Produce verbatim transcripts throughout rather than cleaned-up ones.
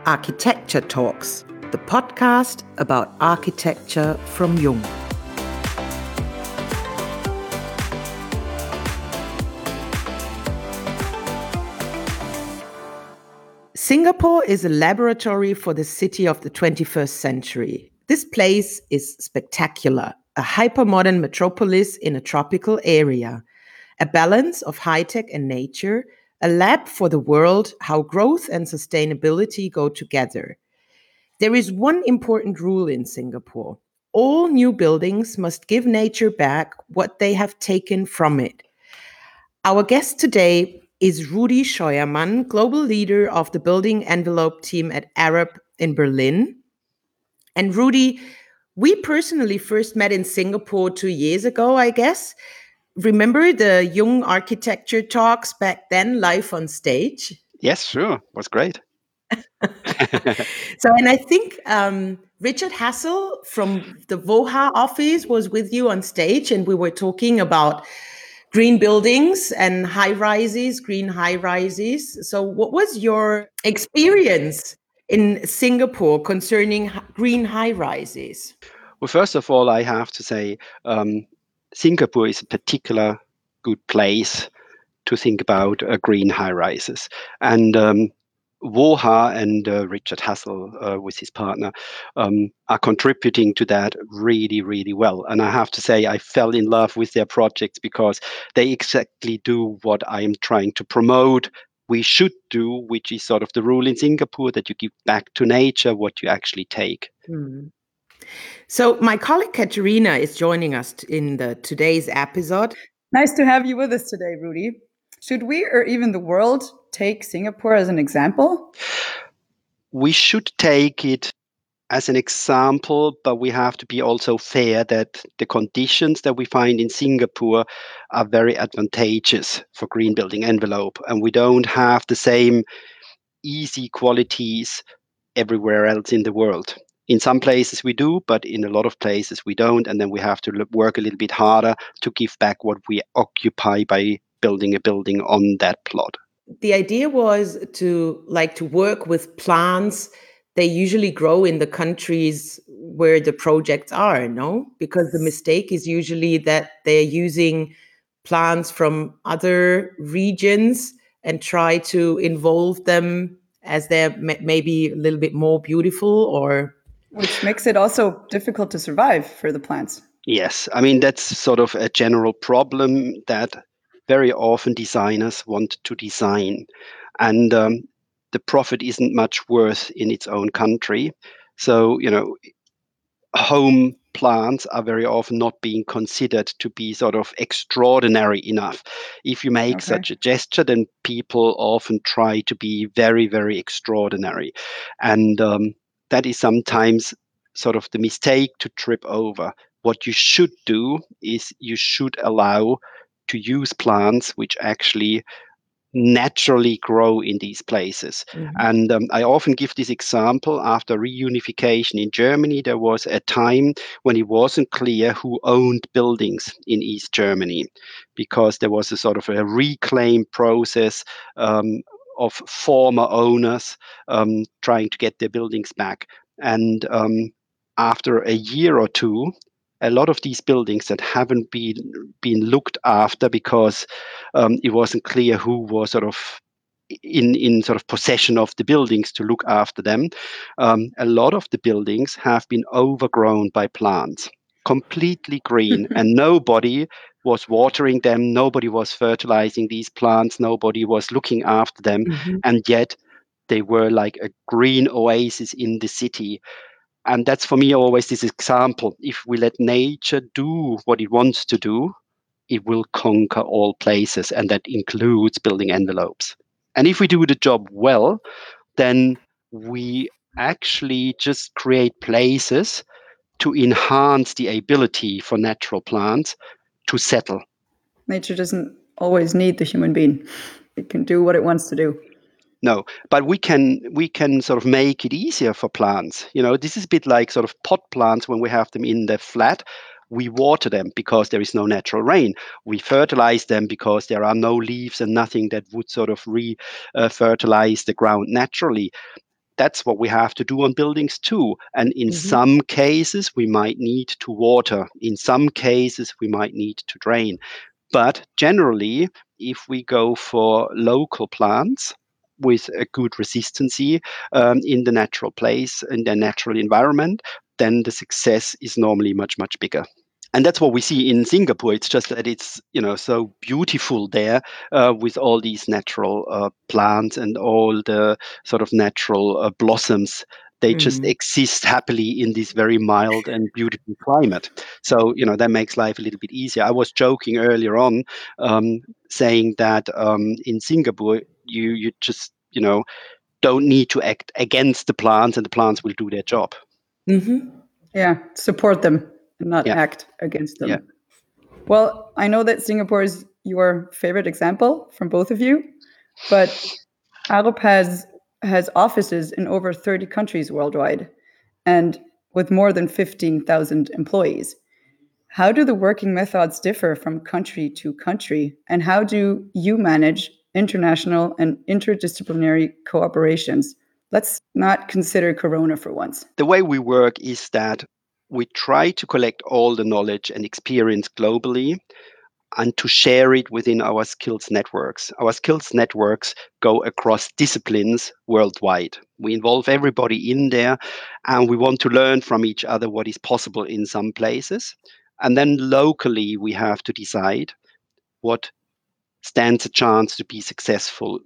Architecture Talks, the podcast about architecture from Jung. Singapore is a laboratory for the city of the twenty-first century. This place is spectacular, a hypermodern metropolis in a tropical area, a balance of high-tech and nature, a lab for the world, how growth and sustainability go together. There is one important rule in Singapore. All new buildings must give nature back what they have taken from it. Our guest today is Rudi Scheuermann, global leader of the building envelope team at Arup in Berlin. And Rudi, we personally first met in Singapore two years ago, I guess. Remember the Jung architecture talks back then, live on stage? Yes, sure. It was great. So, and I think um, Richard Hassel from the VOHA office was with you on stage, and we were talking about green buildings and high rises, green high rises. So, what was your experience in Singapore concerning green high rises? Well, first of all, I have to say um, Singapore is a particular good place to think about uh, green high rises. And um, VOHA and uh, Richard Hassel uh, with his partner um, are contributing to that really, really well. And I have to say, I fell in love with their projects because they exactly do what I'm trying to promote we should do, which is sort of the rule in Singapore that you give back to nature what you actually take. Hmm. So my colleague Katerina is joining us in the today's episode. Nice to have you with us today, Rudi. Should we, or even the world, take Singapore as an example? We should take it as an example, but we have to be also fair that the conditions that we find in Singapore are very advantageous for green building envelope, and we don't have the same easy qualities everywhere else in the world. In some places we do, but in a lot of places we don't, and then we have to work a little bit harder to give back what we occupy by building a building on that plot. The idea was to like to work with plants. They usually grow in the countries where the projects are, no? Because the mistake is usually that they're using plants from other regions and try to involve them as they're m- maybe a little bit more beautiful, or which makes it also difficult to survive for the plants. Yes, I mean, that's sort of a general problem that very often designers want to design. And um, the profit isn't much worth in its own country. So, you know, home plants are very often not being considered to be sort of extraordinary enough. If you make okay. such a gesture, then people often try to be very, very extraordinary. And um, that is sometimes sort of the mistake to trip over. What you should do is you should allow to use plants which actually naturally grow in these places. Mm-hmm. And um, I often give this example. After reunification in Germany, there was a time when it wasn't clear who owned buildings in East Germany, because there was a sort of a reclaim process um, of former owners um, trying to get their buildings back. And um, after a year or two, a lot of these buildings that haven't been been looked after because um, it wasn't clear who was sort of in in sort of possession of the buildings to look after them. Um, a lot of the buildings have been overgrown by plants, completely green, and nobody was watering them. Nobody was fertilizing these plants. Nobody was looking after them, mm-hmm. and yet they were like a green oasis in the city. And that's for me always this example. If we let nature do what it wants to do, it will conquer all places, and that includes building envelopes. And if we do the job well, then we actually just create places to enhance the ability for natural plants to settle. Nature doesn't always need the human being. It can do what it wants to do. No, but we can we can sort of make it easier for plants. You know, this is a bit like sort of pot plants when we have them in the flat. We water them because there is no natural rain. We fertilize them because there are no leaves and nothing that would sort of re-fertilize uh, the ground naturally. that's what we have to do on buildings too. And in Mhm. some cases, we might need to water. In some cases, we might need to drain. But generally, if we go for local plants with a good resistancy um, in the natural place, in the natural environment, then the success is normally much, much bigger. And that's what we see in Singapore. It's just that it's, you know, so beautiful there uh, with all these natural uh, plants and all the sort of natural uh, blossoms. They just Mm. exist happily in this very mild and beautiful climate. So, you know, that makes life a little bit easier. I was joking earlier on, um, saying that um, in Singapore, you you just, you know, don't need to act against the plants, and the plants will do their job. Mm-hmm. Yeah, support them and not Yeah. act against them. Yeah. Well, I know that Singapore is your favorite example from both of you, but Arup has has offices in over thirty countries worldwide and with more than fifteen thousand employees. How do the working methods differ from country to country? And how do you manage international and interdisciplinary cooperations? Let's not consider Corona for once. The way we work is that we try to collect all the knowledge and experience globally and to share it within our skills networks. Our skills networks go across disciplines worldwide. We involve everybody in there, and we want to learn from each other what is possible in some places. And then locally, we have to decide what stands a chance to be successful.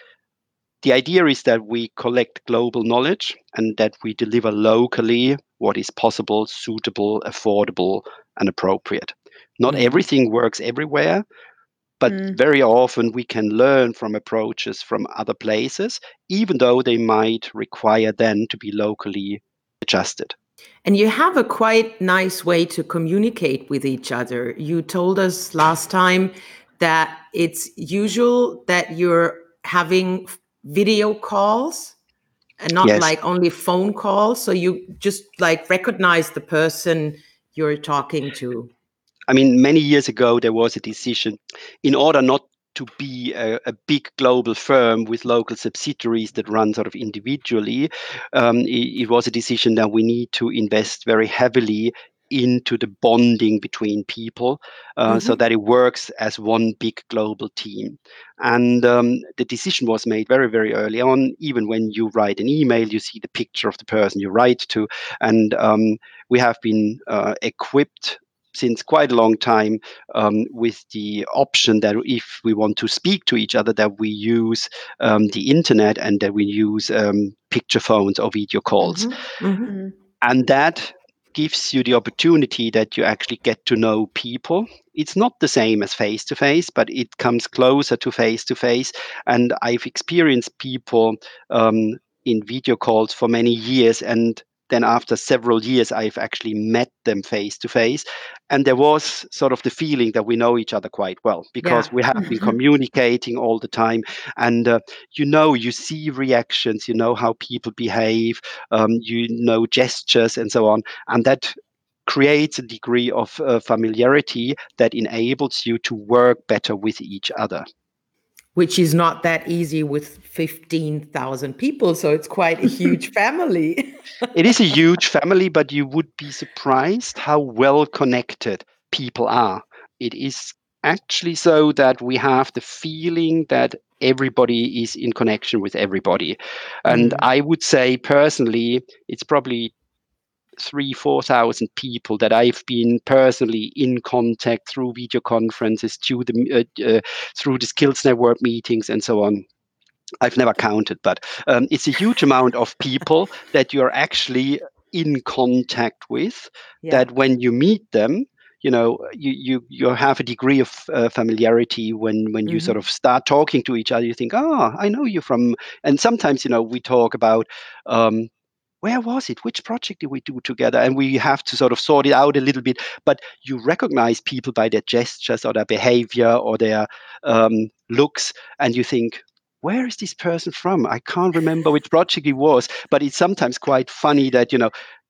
The idea is that we collect global knowledge and that we deliver locally what is possible, suitable, affordable, and appropriate. Not Mm. everything works everywhere, but Mm. very often we can learn from approaches from other places, even though they might require then to be locally adjusted. And you have a quite nice way to communicate with each other. You told us last time that it's usual that you're having video calls and not Yes. like only phone calls. So you just like recognize the person you're talking to. I mean, many years ago, there was a decision in order not to be a, a big global firm with local subsidiaries that run sort of individually. Um, it, it was a decision that we need to invest very heavily into the bonding between people uh, so Mhm. that it works as one big global team. And um, the decision was made very, very early on. Even when you write an email, you see the picture of the person you write to. And um, we have been uh, equipped since quite a long time um, with the option that if we want to speak to each other, that we use um, the internet and that we use um, picture phones or video calls. Mhm. Mhm. Mm. And that gives you the opportunity that you actually get to know people. It's not the same as face to face, but it comes closer to face to face. And I've experienced people um, in video calls for many years, and then after several years, I've actually met them face to face. And there was sort of the feeling that we know each other quite well because Yeah. we have been communicating all the time. And uh, you know, you see reactions, you know how people behave, um, you know gestures and so on. And that creates a degree of uh, familiarity that enables you to work better with each other. Which is not that easy with fifteen thousand people. So it's quite a huge family. It is a huge family, but you would be surprised how well connected people are. It is actually so that we have the feeling that everybody is in connection with everybody. And Mm. I would say personally, it's probably three, four thousand people that I've been personally in contact through video conferences, through the uh, uh, through the skills network meetings, and so on. I've never counted, but um, it's a huge amount of people that you're actually in contact with. Yeah. That when you meet them, you know, you you you have a degree of uh, familiarity when when you Mhm. sort of start talking to each other. You think, oh, I know you from, and sometimes you know we talk about. Um, where was it? Which project did we do together? And we have to sort of sort it out a little bit. But you recognize people by their gestures or their behavior or their um, looks, and you think, where is this person from? I can't remember which project it was, but it's sometimes quite funny that, you know,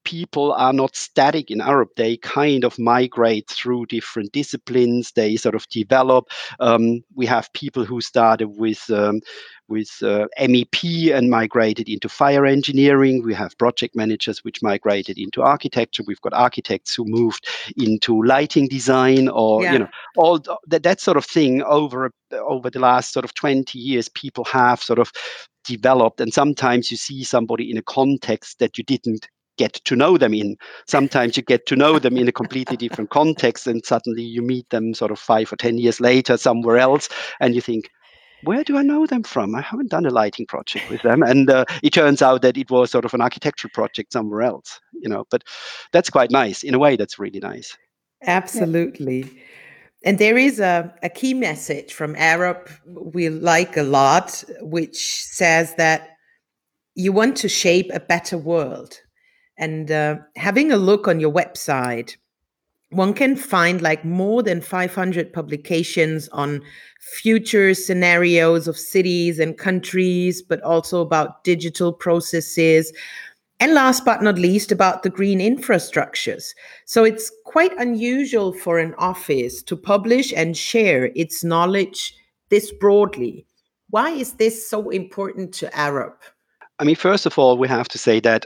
people are not static in Arup. They kind of migrate through different disciplines. They sort of develop. Um, we have people who started with um, with uh, M E P and migrated into fire engineering. We have project managers which migrated into architecture. We've got architects who moved into lighting design, or Yeah. you know, all th- that that sort of thing. Over over the last sort of twenty years, people have sort of developed, and sometimes you see somebody in a context that you didn't get to know them in. Sometimes you get to know them in a completely different context, and suddenly you meet them sort of five or ten years later somewhere else, and you think, where do I know them from? I haven't done a lighting project with them. And uh, it turns out that it was sort of an architectural project somewhere else, you know, but that's quite nice. In a way, that's really nice. Absolutely. And there is a, a key message from Arup we like a lot, which says that you want to shape a better world. And uh, having a look on your website, one can find like more than five hundred publications on future scenarios of cities and countries, but also about digital processes. And last but not least, about the green infrastructures. So it's quite unusual for an office to publish and share its knowledge this broadly. Why is this so important to Arup? I mean, first of all, we have to say that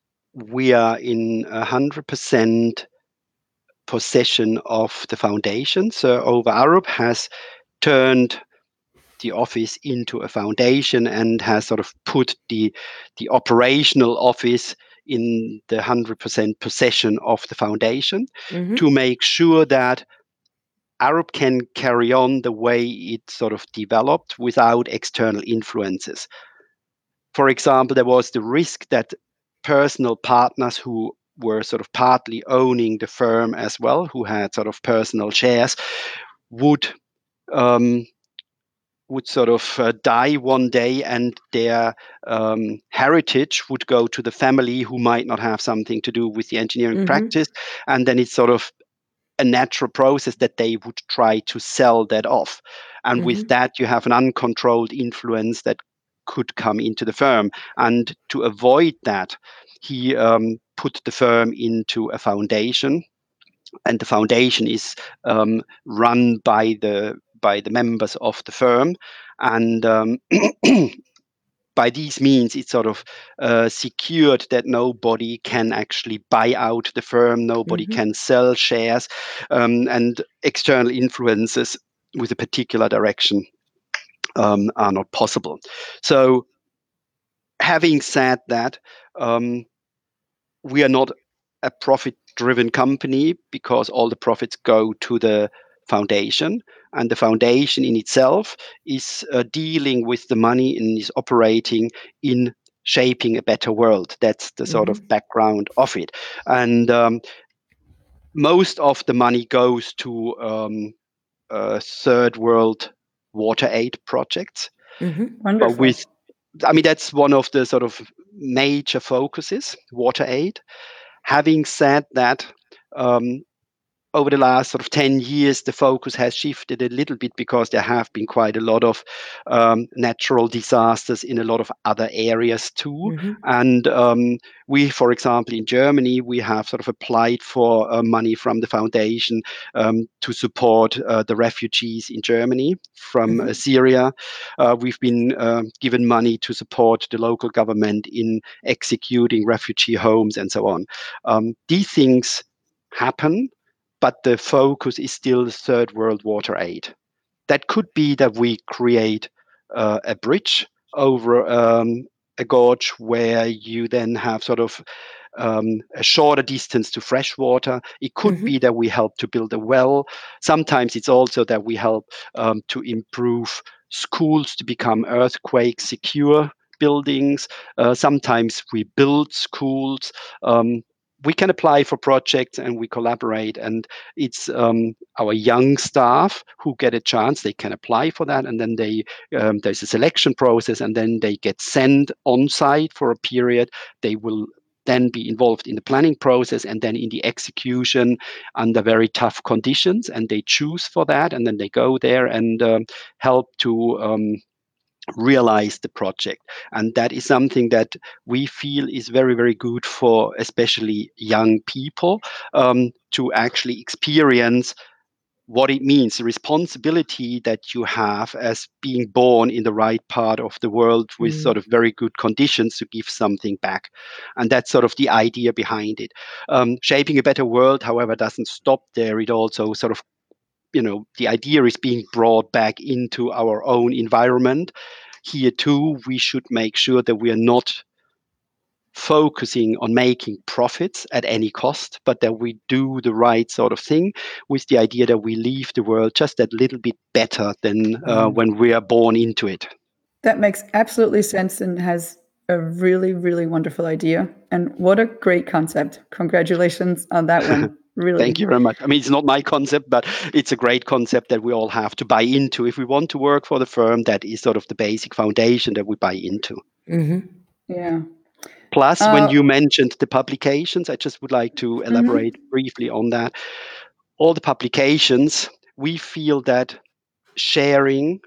we are in one hundred percent possession of the foundation. So Over Arup has turned the office into a foundation and has sort of put the the operational office in the one hundred percent possession of the foundation Mm-hmm. to make sure that Arup can carry on the way it sort of developed without external influences. For example, there was the risk that personal partners who were sort of partly owning the firm as well, who had sort of personal shares, would um, would sort of uh, die one day, and their um, heritage would go to the family who might not have something to do with the engineering Mm-hmm. practice. And then it's sort of a natural process that they would try to sell that off. And Mm-hmm. with that, you have an uncontrolled influence that could come into the firm. And to avoid that, he um, put the firm into a foundation. And the foundation is um, run by the by the members of the firm, and um, by these means, it's sort of uh, secured that nobody can actually buy out the firm, nobody Mm-hmm. can sell shares, um, and external influences with a particular direction um, are not possible. So, having said that, um, we are not a profit-driven company because all the profits go to the foundation, and the foundation in itself is uh, dealing with the money and is operating in shaping a better world. That's the sort Mm-hmm. of background of it. And um, most of the money goes to um, uh, third world water aid projects. Mm-hmm. But Wonderful. with, I mean, that's one of the sort of major focuses, water aid. Having said that, um, over the last sort of ten years, the focus has shifted a little bit because there have been quite a lot of um, natural disasters in a lot of other areas too. Mm-hmm. And um, we, for example, in Germany, we have sort of applied for uh, money from the foundation um, to support uh, the refugees in Germany from Mm-hmm. uh, Syria. Uh, we've been uh, given money to support the local government in executing refugee homes and so on. Um, these things happen, but the focus is still third world water aid. That could be that we create uh, a bridge over um, a gorge where you then have sort of um, a shorter distance to fresh water. It could Mm-hmm. be that we help to build a well. Sometimes it's also that we help um, to improve schools to become earthquake secure buildings. Uh, sometimes we build schools. Um, we can apply for projects and we collaborate, and it's um, our young staff who get a chance. They can apply for that, and then they um, there's a selection process, and then they get sent on site for a period. They will then be involved in the planning process and then in the execution under very tough conditions, and they choose for that, and then they go there and um, help to um, realize the project. And that is something that we feel is very, very good for especially young people um, to actually experience what it means, the responsibility that you have as being born in the right part of the world with Mm. sort of very good conditions to give something back. And that's sort of the idea behind it. Um, shaping a better world, however, doesn't stop there. It also sort of, you know, the idea is being brought back into our own environment. Here too, we should make sure that we are not focusing on making profits at any cost, but that we do the right sort of thing with the idea that we leave the world just a little bit better than uh, Mm. when we are born into it. That makes absolutely sense and has a really, really wonderful idea. And what a great concept. Congratulations on that one. Really. Thank you very much. I mean, it's not my concept, but it's a great concept that we all have to buy into. If we want to work for the firm, that is sort of the basic foundation that we buy into. Mm-hmm. Yeah. Plus, Uh, when you mentioned the publications, I just would like to elaborate mm-hmm. briefly on that. All the publications, we feel that sharing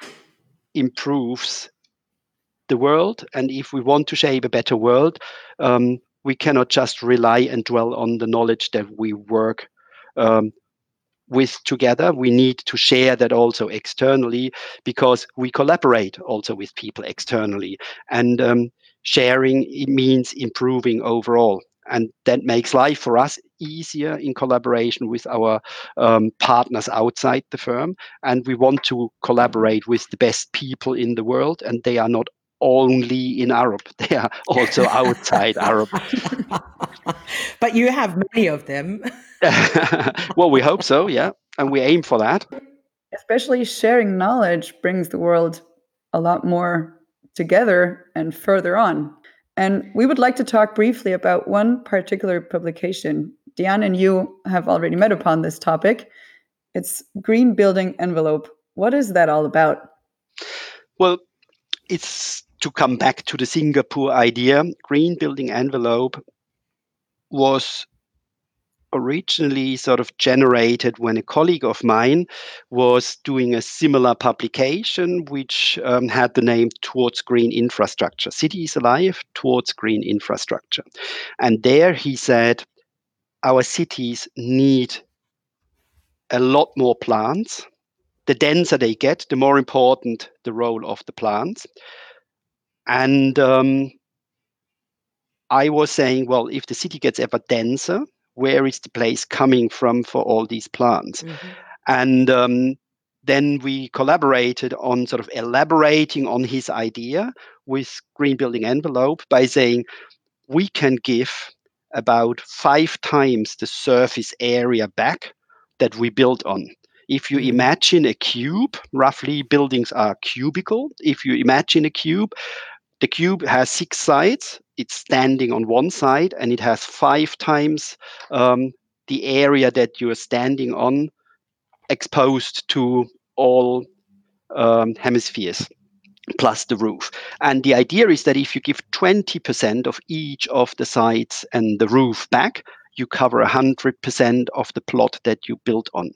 improves the world. And if we want to shape a better world, um, we cannot just rely and dwell on the knowledge that we work um, with together. We need to share that also externally, because we collaborate also with people externally. And um, sharing, it means improving overall. And that makes life for us easier in collaboration with our um, partners outside the firm. And we want to collaborate with the best people in the world, and they are not only in Arup, they are also outside Arup. But you have many of them. Well, we hope so, yeah. And we aim for that. Especially sharing knowledge brings the world a lot more together and further on. And we would like to talk briefly about one particular publication. Diane and you have already met upon this topic. It's Green Building Envelope. What is that all about? Well, it's to come back to the Singapore idea. Green Building Envelope was originally sort of generated when a colleague of mine was doing a similar publication, which um, had the name Towards Green Infrastructure, Cities Alive Towards Green Infrastructure. And there he said, our cities need a lot more plants. The denser they get, the more important the role of the plants. And um, I was saying, well, if the city gets ever denser, where is the place coming from for all these plants? Mm-hmm. And um, then we collaborated on sort of elaborating on his idea with Green Building Envelope by saying we can give about five times the surface area back that we built on. If you mm-hmm. imagine a cube, roughly buildings are cubical. If you imagine a cube, the cube has six sides. It's standing on one side, and it has five times um, the area that you're standing on exposed to all um, hemispheres, plus the roof. And the idea is that if you give twenty percent of each of the sides and the roof back, you cover one hundred percent of the plot that you built on.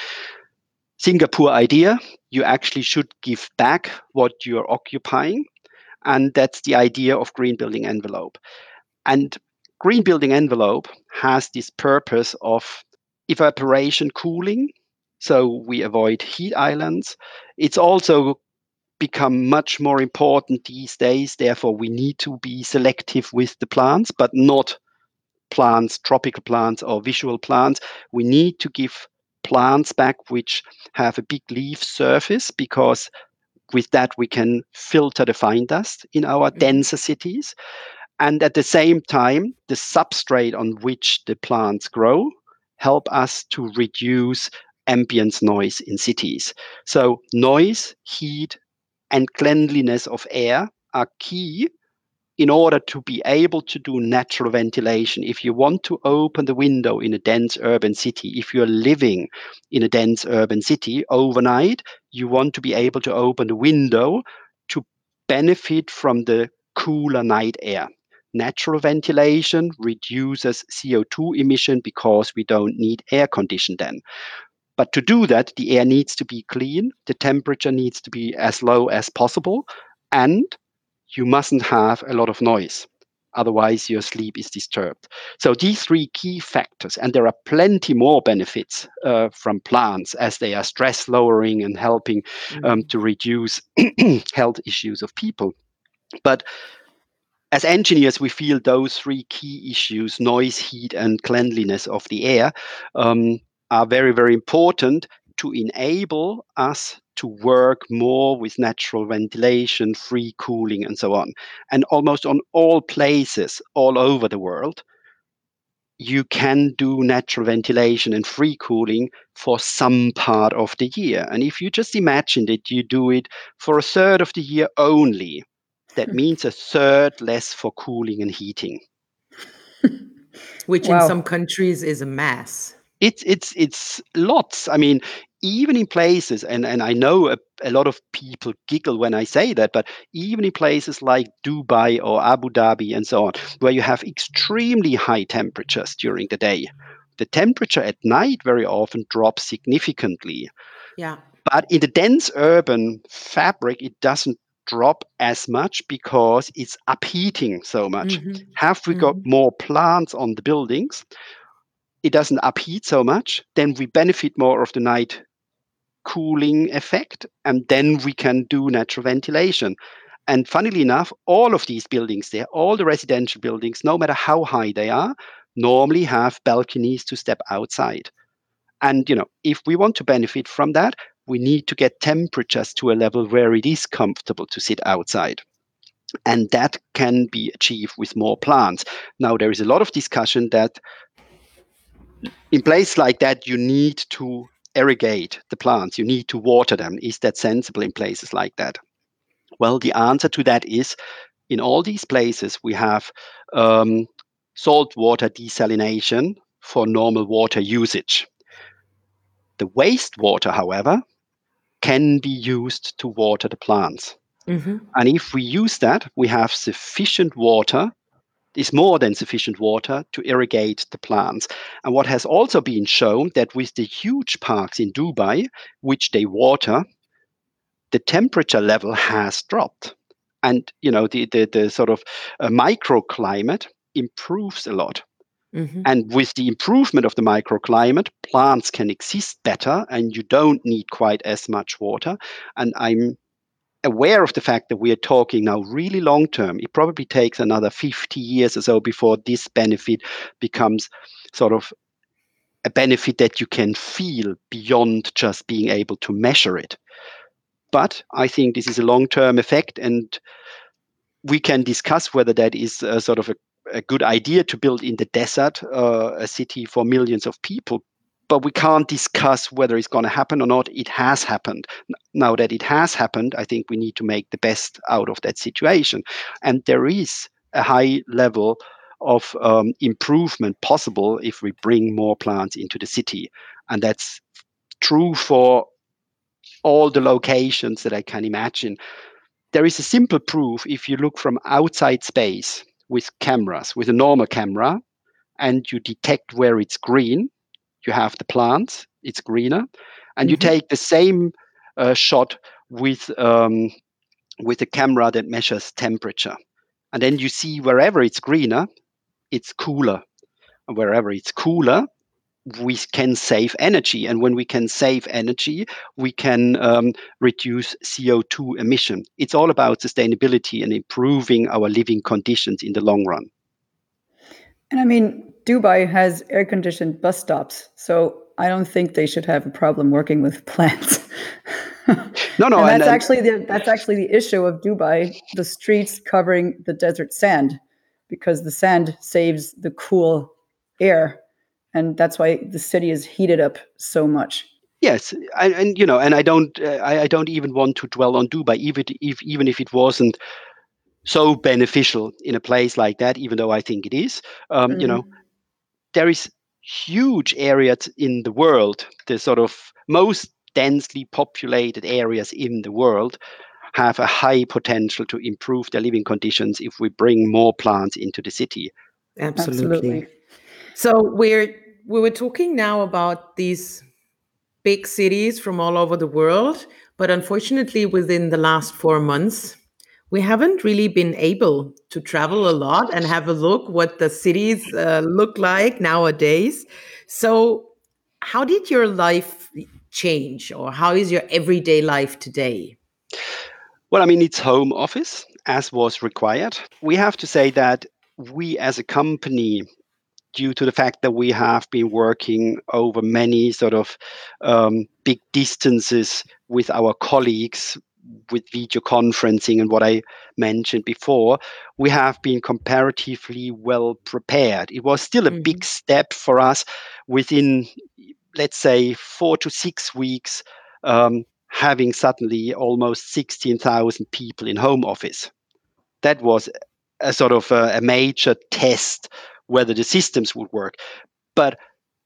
Singapore idea, you actually should give back what you're occupying. And that's the idea of Green Building Envelope. And Green Building Envelope has this purpose of evaporation cooling, so we avoid heat islands. It's also become much more important these days. Therefore, we need to be selective with the plants, but not plants, tropical plants or visual plants. We need to give plants back which have a big leaf surface, because with that, we can filter the fine dust in our mm-hmm. denser cities. And at the same time, the substrate on which the plants grow help us to reduce ambient noise in cities. So noise, heat, and cleanliness of air are key in order to be able to do natural ventilation. If you want to open the window in a dense urban city, if you're living in a dense urban city overnight, you want to be able to open the window to benefit from the cooler night air. Natural ventilation reduces C O two emission because we don't need air condition then. But to do that, the air needs to be clean, the temperature needs to be as low as possible, and you mustn't have a lot of noise. Otherwise, your sleep is disturbed. So these three key factors, and there are plenty more benefits uh, from plants as they are stress lowering and helping um, to reduce health issues of people. But as engineers, we feel those three key issues, noise, heat, and cleanliness of the air, um, are very, very important to enable us to work more with natural ventilation, free cooling, and so on. And almost on all places all over the world, you can do natural ventilation and free cooling for some part of the year. And if you just imagine that you do it for a third of the year only, that means a third less for cooling and heating. Which Wow. in some countries is a mass. It's it's it's lots. I mean, even in places, and, and I know a, a lot of people giggle when I say that, but even in places like Dubai or Abu Dhabi and so on, where you have extremely high temperatures during the day, the temperature at night very often drops significantly. Yeah. But in the dense urban fabric, it doesn't drop as much because it's upheating so much. Mm-hmm. Have we got Mm-hmm. more plants on the buildings? It doesn't upheat so much, then we benefit more of the night cooling effect, and then we can do natural ventilation. And funnily enough, all of these buildings there, all the residential buildings, no matter how high they are, normally have balconies to step outside. And you know, if we want to benefit from that, we need to get temperatures to a level where it is comfortable to sit outside. And that can be achieved with more plants. Now, there is a lot of discussion that in places like that, you need to irrigate the plants, you need to water them. Is that sensible in places like that? Well, the answer to that is in all these places, we have um, saltwater desalination for normal water usage. The wastewater, however, can be used to water the plants. Mm-hmm. And if we use that, we have sufficient water, is more than sufficient water to irrigate the plants. And what has also been shown that with the huge parks in Dubai, which they water, the temperature level has dropped. And you know the the, the sort of uh, microclimate improves a lot. Mm-hmm. And with the improvement of the microclimate, plants can exist better and you don't need quite as much water. And I'm aware of the fact that we are talking now really long term. It probably takes another fifty years or so before this benefit becomes sort of a benefit that you can feel beyond just being able to measure it. But I think this is a long term effect, and we can discuss whether that is a sort of a, a good idea to build in the desert uh, a city for millions of people. But we can't discuss whether it's going to happen or not. It has happened. Now that it has happened, I think we need to make the best out of that situation. And there is a high level of um, improvement possible if we bring more plants into the city. And that's true for all the locations that I can imagine. There is a simple proof if you look from outside space with cameras, with a normal camera, and you detect where it's green, you have the plants, it's greener, and you Mm-hmm. take the same uh, shot with um, with a camera that measures temperature, and then you see wherever it's greener, it's cooler, and wherever it's cooler, we can save energy, and when we can save energy, we can um, reduce C O two emission. It's all about sustainability and improving our living conditions in the long run. And I mean, Dubai has air-conditioned bus stops, so I don't think they should have a problem working with plants. No, no, and and, that's and actually the that's actually the issue of Dubai: the streets covering the desert sand, because the sand saves the cool air, and that's why the city is heated up so much. yes, and, and you know, and I don't, uh, I, I don't even want to dwell on Dubai, even if even if it wasn't so beneficial in a place like that, even though I think it is. Um, you know, Mm-hmm. there is huge areas in the world, the sort of most densely populated areas in the world have a high potential to improve their living conditions if we bring more plants into the city. Absolutely. Absolutely. So we're we were talking now about these big cities from all over the world, but unfortunately, within the last four months, We haven't really been able to travel a lot and have a look what the cities uh, look like nowadays. So, how did your life change, or how is your everyday life today? Well, I mean, it's home office as was required. We have to say that we as a company, due to the fact that we have been working over many sort of um, big distances with our colleagues with video conferencing and what I mentioned before, we have been comparatively well prepared. It was still a big Mhm. step for us within, let's say, four to six weeks, um, having suddenly almost sixteen thousand people in home office. That was a sort of a, a major test whether the systems would work. But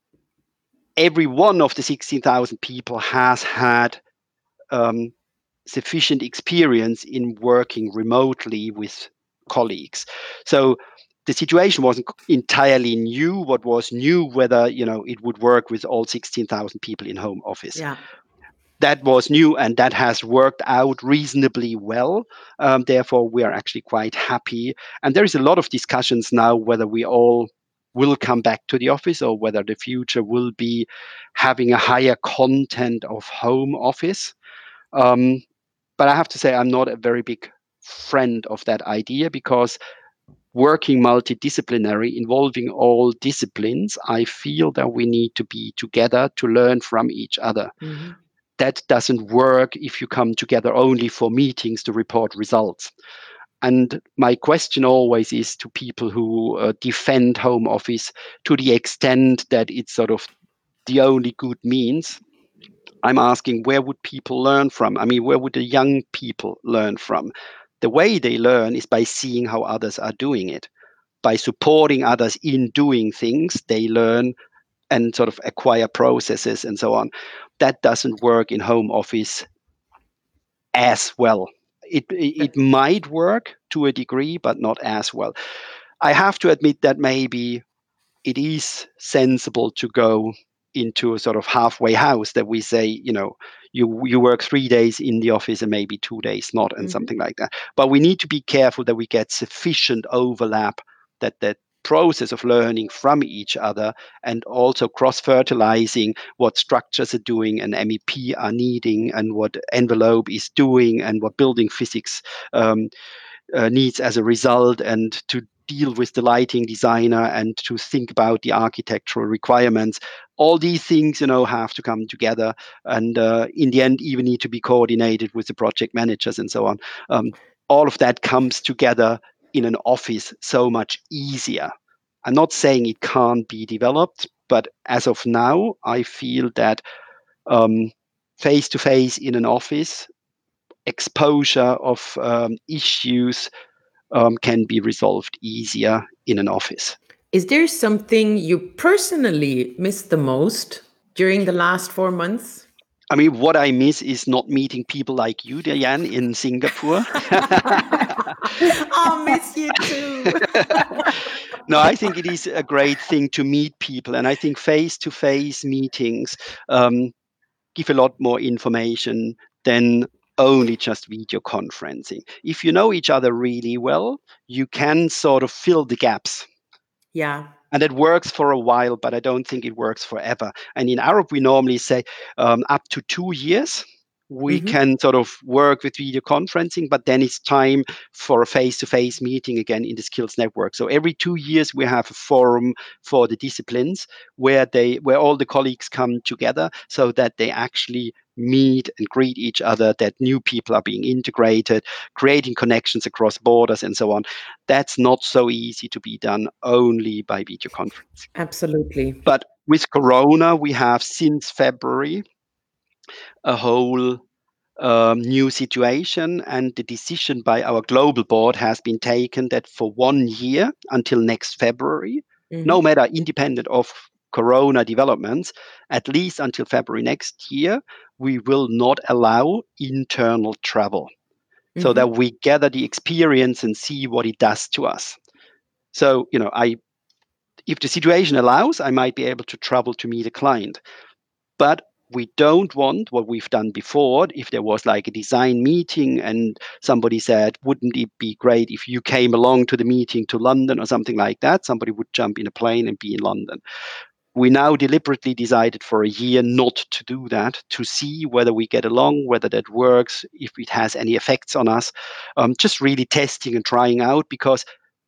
every one of the sixteen thousand people has had um, sufficient experience in working remotely with colleagues. So the situation wasn't entirely new. What was new, whether you know it would work with all sixteen thousand people in home office. Yeah. That was new, and that has worked out reasonably well. Um, therefore, we are actually quite happy. And there is a lot of discussions now whether we all will come back to the office or whether the future will be having a higher content of home office. Um, but I have to say, I'm not a very big friend of that idea because working multidisciplinary, involving all disciplines, I feel that we need to be together to learn from each other. Mhm. That doesn't work if you come together only for meetings to report results. And my question always is to people who uh, defend home office to the extent that it's sort of the only good means. I'm asking, where would people learn from? I mean, where would the young people learn from? The way they learn is by seeing how others are doing it. By supporting others in doing things, they learn and sort of acquire processes and so on. That doesn't work in home office as well. It, it might work to a degree, but not as well. I have to admit that maybe it is sensible to go into a sort of halfway house that we say, you know, you you work three days in the office and maybe two days not, and Mhm. something like that. But we need to be careful that we get sufficient overlap, that that process of learning from each other and also cross-fertilizing what structures are doing and M E P are needing and what envelope is doing and what building physics um, uh, needs as a result, and to deal with the lighting designer and to think about the architectural requirements. All these things, you know, have to come together, and uh, in the end, even need to be coordinated with the project managers and so on. Um, all of that comes together in an office so much easier. I'm not saying it can't be developed, but as of now, I feel that um, face-to-face in an office, exposure of um, issues um, can be resolved easier in an office. Is there something you personally missed the most during the last four months? I mean, what I miss is not meeting people like you, Diane, in Singapore. I'll miss you too. No, I think it is a great thing to meet people. And I think face to face meetings um, give a lot more information than only just video conferencing. If you know each other really well, you can sort of fill the gaps. Yeah. And it works for a while, but I don't think it works forever. And in Europe, we normally say um, up to two years. We Mhm. can sort of work with video conferencing, but then it's time for a face-to-face meeting again in the skills network. So every two years we have a forum for the disciplines where they where all the colleagues come together so that they actually meet and greet each other, that new people are being integrated, creating connections across borders and so on. That's not so easy to be done only by video conference. Absolutely. But with Corona, we have since February a whole um, new situation, and the decision by our global board has been taken that for one year until next February, no Mhm. matter independent of Corona developments, at least until February next year, we will not allow internal travel so Mhm. that we gather the experience and see what it does to us. So, you know, I if the situation allows, I might be able to travel to meet a client. But We don't want what we've done before. If there was like a design meeting and somebody said, wouldn't it be great if you came along to the meeting to London or something like that? Somebody would jump in a plane and be in London. We now deliberately decided for a year not to do that, to see whether we get along, whether that works, if it has any effects on us. Um, just really testing and trying out, because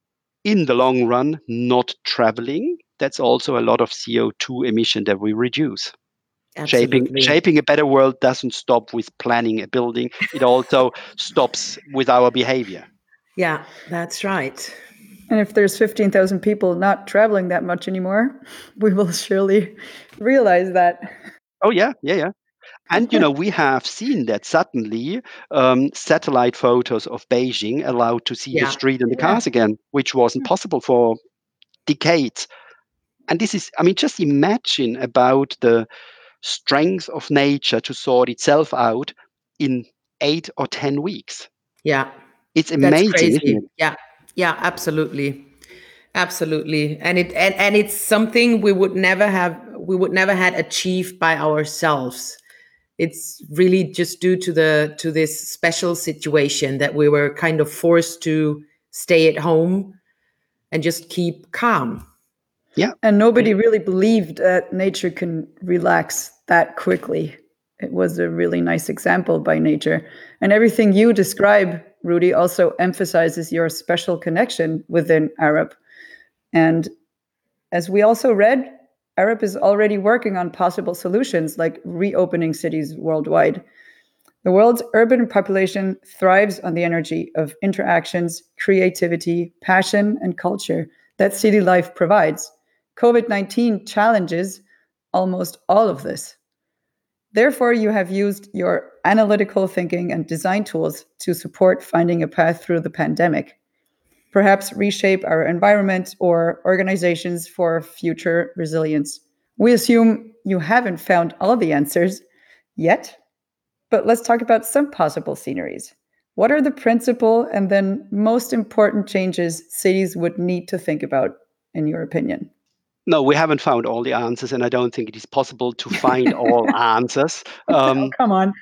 in the long run, not traveling, that's also a lot of C O two emission that we reduce. Shaping, Absolutely. shaping a better world doesn't stop with planning a building. It also stops with our behavior. Yeah, that's right. And if there's fifteen thousand people not traveling that much anymore, we will surely realize that. Oh, yeah, yeah, yeah. And, you know, we have seen that suddenly um, satellite photos of Beijing allowed to see Yeah. the street and the Yeah. cars again, which wasn't possible for decades. And this is, I mean, just imagine about the strength of nature to sort itself out in eight or ten weeks. Yeah. It's That's amazing, isn't crazy. it? Yeah. Yeah, absolutely. Absolutely. And it and, and it's something we would never have we would never had achieved by ourselves. It's really just due to the to this special situation that we were kind of forced to stay at home and just keep calm. Yeah. And nobody really believed that nature can relax that quickly. It was a really nice example by nature. And everything you describe, Rudy, also emphasizes your special connection within Arup. And as we also read, Arup is already working on possible solutions like reopening cities worldwide. The world's urban population thrives on the energy of interactions, creativity, passion, and culture that city life provides. COVID nineteen challenges almost all of this. Therefore, you have used your analytical thinking and design tools to support finding a path through the pandemic. Perhaps reshape our environment or organizations for future resilience. We assume you haven't found all the answers yet, but let's talk about some possible sceneries. What are the principal and then most important changes cities would need to think about, in your opinion? No, we haven't found all the answers, and I don't think it is possible to find all answers. Um, oh, come on.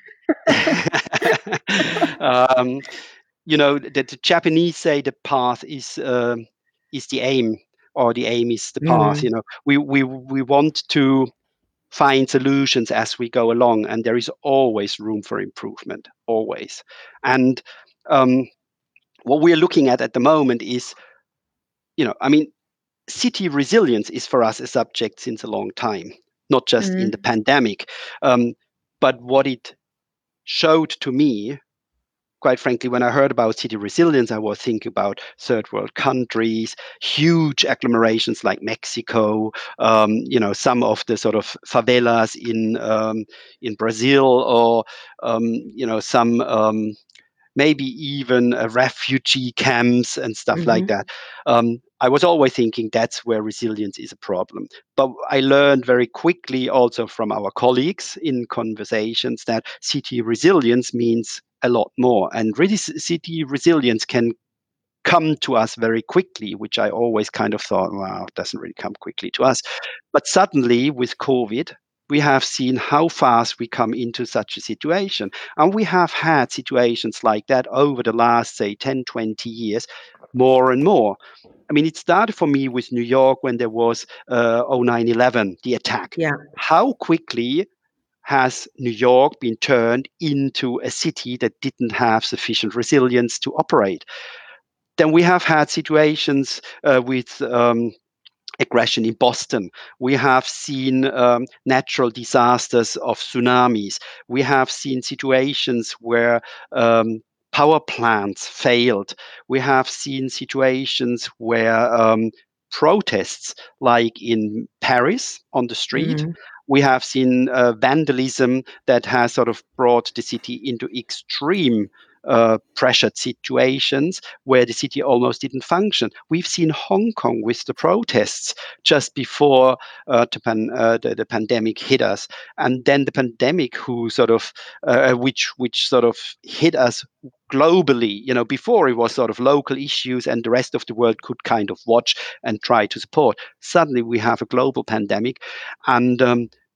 um, you know, the, the Japanese say the path is uh, is the aim, or the aim is the path. Mhm. You know, we we we want to find solutions as we go along, and there is always room for improvement, always. And um, what we're looking at at the moment is, you know, I mean, city resilience is for us a subject since a long time, not just in the Mhm. pandemic. Um, but what it showed to me, quite frankly, when I heard about city resilience, I was thinking about third world countries, huge agglomerations like Mexico, um, you know, some of the sort of favelas in um, in Brazil, or um, you know, some um, maybe even uh, refugee camps and stuff like Mhm. that. Um, I was always thinking that's where resilience is a problem. But I learned very quickly also from our colleagues in conversations that city resilience means a lot more. And really, city resilience can come to us very quickly, which I always kind of thought, wow, it doesn't really come quickly to us. But suddenly with COVID, we have seen how fast we come into such a situation. And we have had situations like that over the last, say, ten, twenty years, more and more. I mean, it started for me with New York when there was uh, oh nine eleven, the attack. Yeah. How quickly has New York been turned into a city that didn't have sufficient resilience to operate? Then we have had situations uh, with um, aggression in Boston. We have seen um, natural disasters of tsunamis. We have seen situations where um, power plants failed. We have seen situations where um, protests, like in Paris on the street, Mhm. we have seen uh, vandalism that has sort of brought the city into extreme uh, pressured situations where the city almost didn't function. We've seen Hong Kong with the protests just before uh, the, pan, uh, the, the pandemic hit us, and then the pandemic, who sort of uh, which which sort of hit us globally. You know, before it was sort of local issues, and the rest of the world could kind of watch and try to support. Suddenly, we have a global pandemic, and um,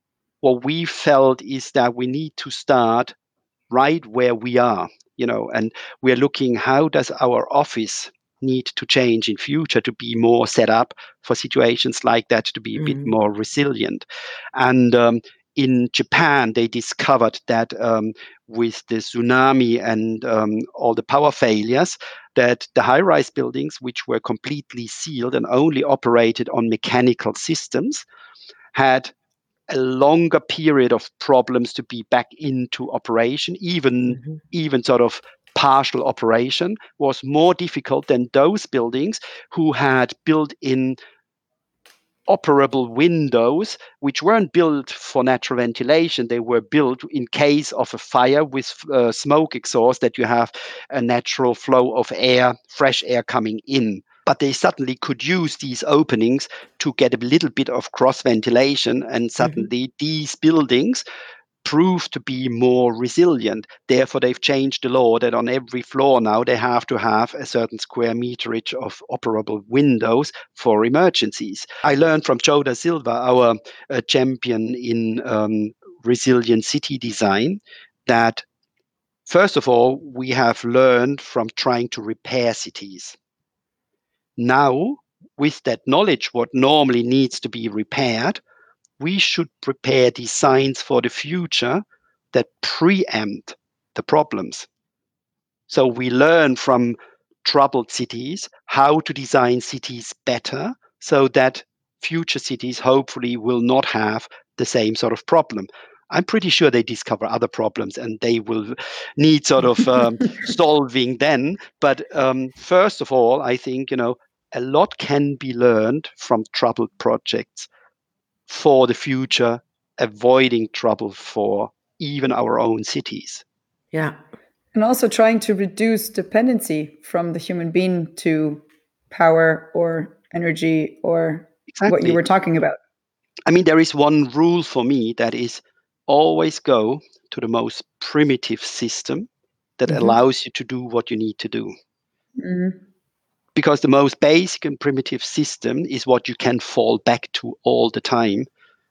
what we felt is that we need to start right where we are, you know, and we're looking, how does our office need to change in future to be more set up for situations like that, to be a bit Mm. more resilient. And um, in Japan, they discovered that um, with the tsunami and um, all the power failures, that the high-rise buildings, which were completely sealed and only operated on mechanical systems, had a longer period of problems to be back into operation. Even Mhm. even sort of partial operation was more difficult than those buildings who had built in operable windows, which weren't built for natural ventilation. They were built in case of a fire with uh, smoke exhaust, that you have a natural flow of air, fresh air coming in. But they suddenly could use these openings to get a little bit of cross ventilation, and suddenly these buildings proved to be more resilient. Therefore, they've changed the law that on every floor now they have to have a certain square meterage of operable windows for emergencies. I learned from Joe da Silva, our uh, champion in um, resilient city design, that first of all, we have learned from trying to repair cities. Now, with that knowledge, what normally needs to be repaired, we should prepare designs for the future that preempt the problems. So we learn from troubled cities how to design cities better, so that future cities hopefully will not have the same sort of problem. I'm pretty sure they discover other problems and they will need sort of um, solving then. But um, first of all, I think, you know, a lot can be learned from troubled projects for the future, avoiding trouble for even our own cities. Yeah. And also trying to reduce dependency from the human being to power or energy or what you Exactly. were talking about. I mean, there is one rule for me, that is, always go to the most primitive system that Mhm. allows you to do what you need to do. Mhm. Because the most basic and primitive system is what you can fall back to all the time,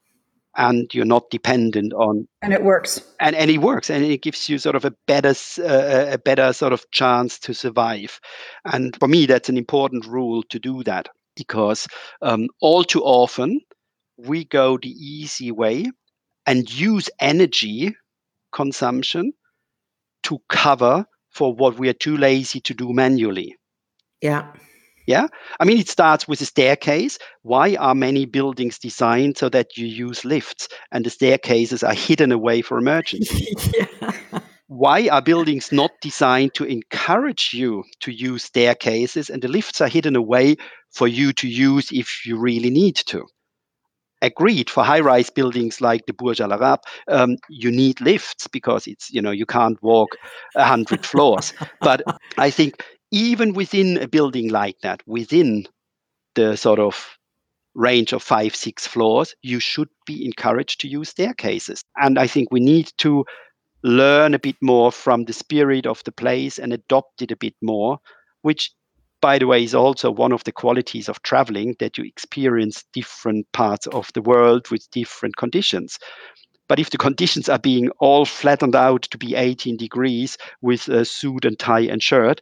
and you're not dependent on. And it works. And, and it works, and it gives you sort of a better s- uh, a better sort of chance to survive. And for me, that's an important rule to do that, because um, all too often we go the easy way and use energy consumption to cover for what we are too lazy to do manually. Yeah. Yeah. I mean, it starts with a staircase. Why are many buildings designed so that you use lifts and the staircases are hidden away for emergencies? Yeah. Why are buildings not designed to encourage you to use staircases and the lifts are hidden away for you to use if you really need to? Agreed, for high-rise buildings like the Burj Al Arab, um, you need lifts because it's, you know, you can't walk a hundred floors. But I think even within a building like that, within the sort of range of five, six floors, you should be encouraged to use staircases. And I think we need to learn a bit more from the spirit of the place and adopt it a bit more, which, by the way, is also one of the qualities of traveling, that you experience different parts of the world with different conditions. But if the conditions are being all flattened out to be eighteen degrees with a suit and tie and shirt,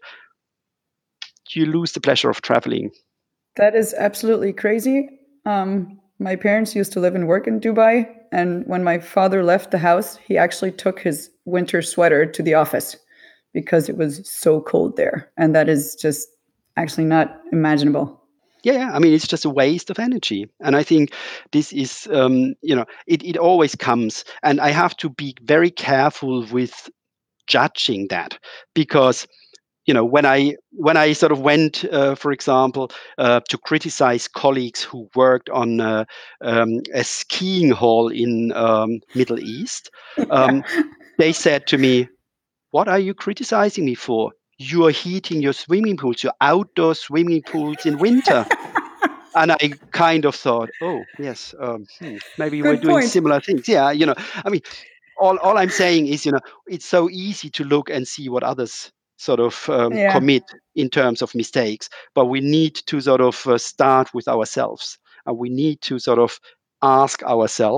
you lose the pleasure of traveling. That is absolutely crazy. Um, my parents used to live and work in Dubai. And when my father left the house, he actually took his winter sweater to the office because it was so cold there. And that is just actually not imaginable. Yeah, yeah, I mean, it's just a waste of energy. And I think this is, um, you know, it, it always comes. And I have to be very careful with judging that, because you know, when I when I sort of went, uh, for example, uh, to criticize colleagues who worked on uh, um, a skiing hall in um, Middle East, um, they said to me, "What are you criticizing me for? You are heating your swimming pools, your outdoor swimming pools in winter." And I kind of thought, "Oh, yes, um, hmm, maybe we're Good doing point. similar things." Yeah, you know, I mean, all, all I'm saying is, you know, it's so easy to look and see what others sort of um, Yeah. commit in terms of mistakes, but we need to sort of uh, start with ourselves, and we need to sort of ask ourselves,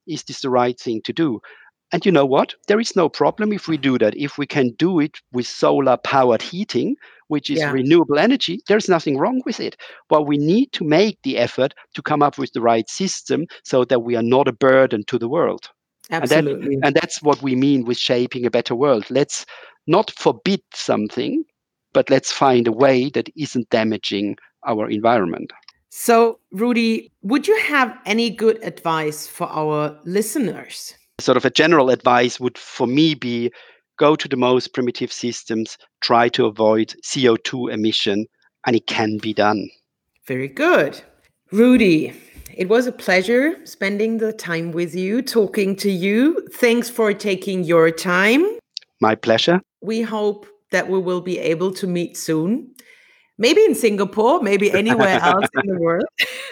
is this the right thing to do? And you know what? There is no problem if we do that. If we can do it with solar powered heating, which is Yeah. renewable energy, there's nothing wrong with it. But we need to make the effort to come up with the right system so that we are not a burden to the world. Absolutely. And, that, and that's what we mean with shaping a better world. Let's not forbid something, but let's find a way that isn't damaging our environment. So, Rudy, would you have any good advice for our listeners? Sort of a general advice would, for me, be go to the most primitive systems, try to avoid C O two emission, and it can be done. Very good. Rudy, it was a pleasure spending the time with you, talking to you. Thanks for taking your time. My pleasure. We hope that we will be able to meet soon. Maybe in Singapore, maybe anywhere else in the world.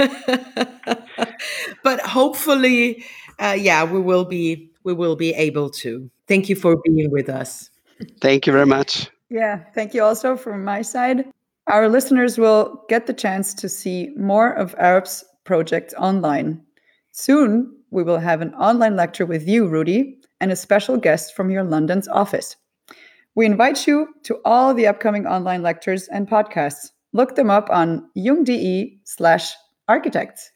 But hopefully, uh, yeah, we will be we will be able to. Thank you for being with us. Thank you very much. Yeah, thank you also from my side. Our listeners will get the chance to see more of Arup's projects online. Soon, we will have an online lecture with you, Rudy, and a special guest from your London's office. We invite you to all the upcoming online lectures and podcasts. Look them up on jung.de slash architects.